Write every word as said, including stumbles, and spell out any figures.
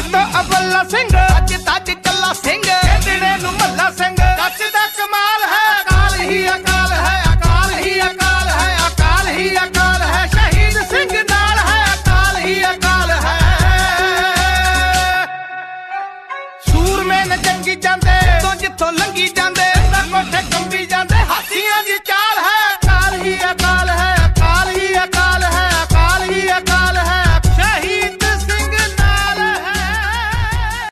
ਤੋਂ ਅਬਲਾ ਸਿੰਘ ਅੱਜ ਤੱਜ ਚੱਲਾ ਸਿੰਘ ਕਹਿੰਦੇ ਨੂੰ ਮੱਲਾ ਸਿੰਘ ਕੱਚ ਦਾ ਕਮਾਲ ਹੈ ਅਕਾਲ ਹੀ ਅਕਾਲ ਹੈ